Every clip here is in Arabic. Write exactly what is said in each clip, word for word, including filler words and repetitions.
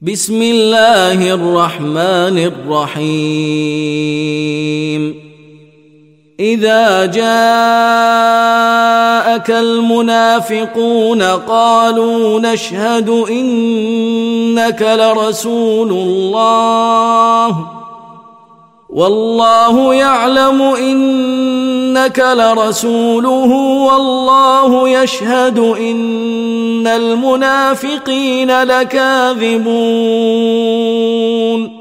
بسم الله الرحمن الرحيم إذا جاءك المنافقون قالوا نشهد إنك لرسول الله والله يعلم إنك لرسوله والله يشهد إن المنافقين لكاذبون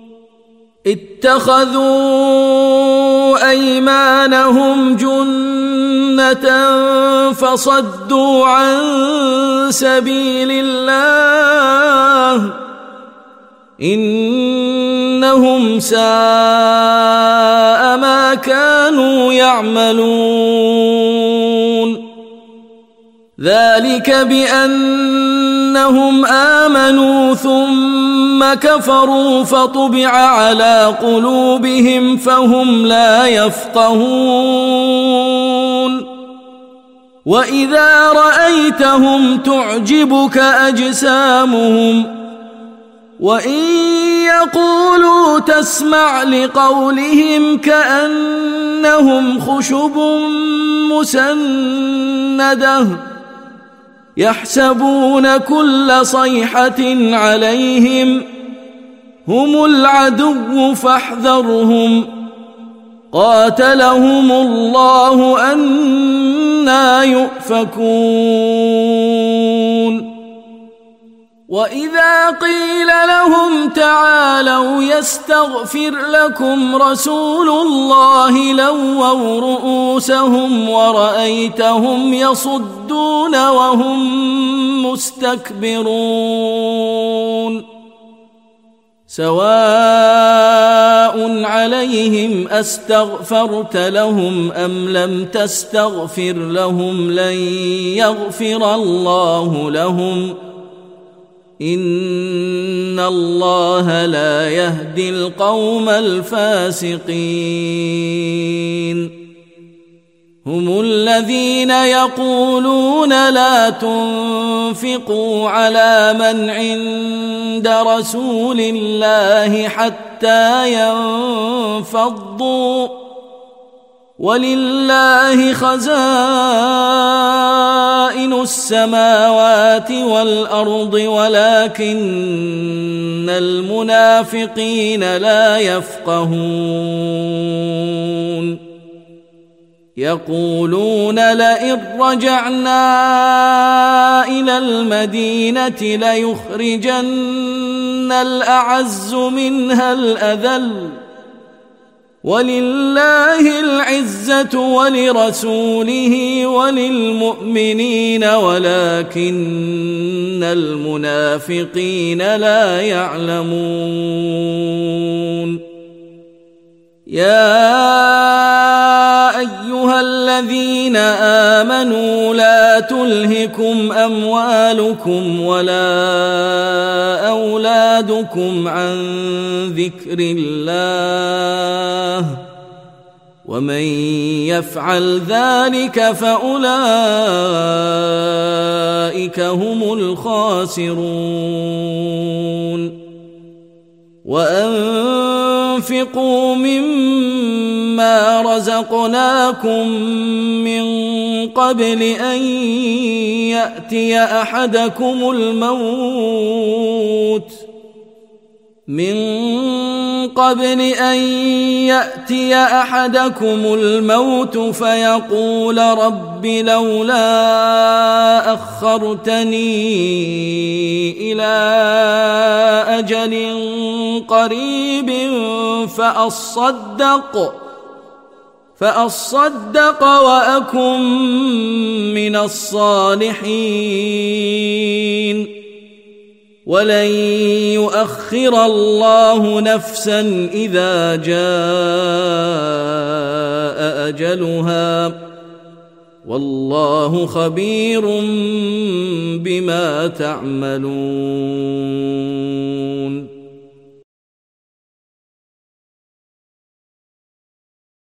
اتخذوا أيمانهم جنة فصدوا عن سبيل الله إنهم ساء ما كانوا يعملون ذلك بأنهم آمنوا ثم كفروا فطبع على قلوبهم فهم لا يفقهون وإذا رأيتهم تعجبك أجسامهم وإن يقولوا تسمع لقولهم كأنهم خشب مسندة يحسبون كل صيحة عليهم هم العدو فاحذرهم قاتلهم الله أنى يؤفكون وإذا قيل لهم تعالوا يستغفر لكم رسول الله لووا رؤوسهم ورأيتهم يصدون وهم مستكبرون سواء عليهم أستغفرت لهم أم لم تستغفر لهم لن يغفر الله لهم إن الله لا يهدي القوم الفاسقين هم الذين يقولون لا تنفقوا على من عند رسول الله حتى ينفضوا ولله خزائن السماوات والأرض ولكن المنافقين لا يفقهون يقولون لئن رجعنا إلى المدينة ليخرجن الأعز منها الأذل ولله العزة ولرسوله وللمؤمنين ولكن المنافقين لا يعلمون يا أيها الذين آمنوا لا تلهكم أموالكم ولا أولادكم عن ذكر الله ومن يفعل ذلك فأولئك هم الخاسرون وأنفقوا مما رزقناكم من قبل أن يأتي أحدكم الموت من قبل أن يأتي أحدكم الموت فيقول رب لولا أخرتني إلى أجل قريب فأصدق فأصدق وأكن من الصالحين ولن يؤخر الله نفسا إذا جاء أجلها والله خبير بما تعملون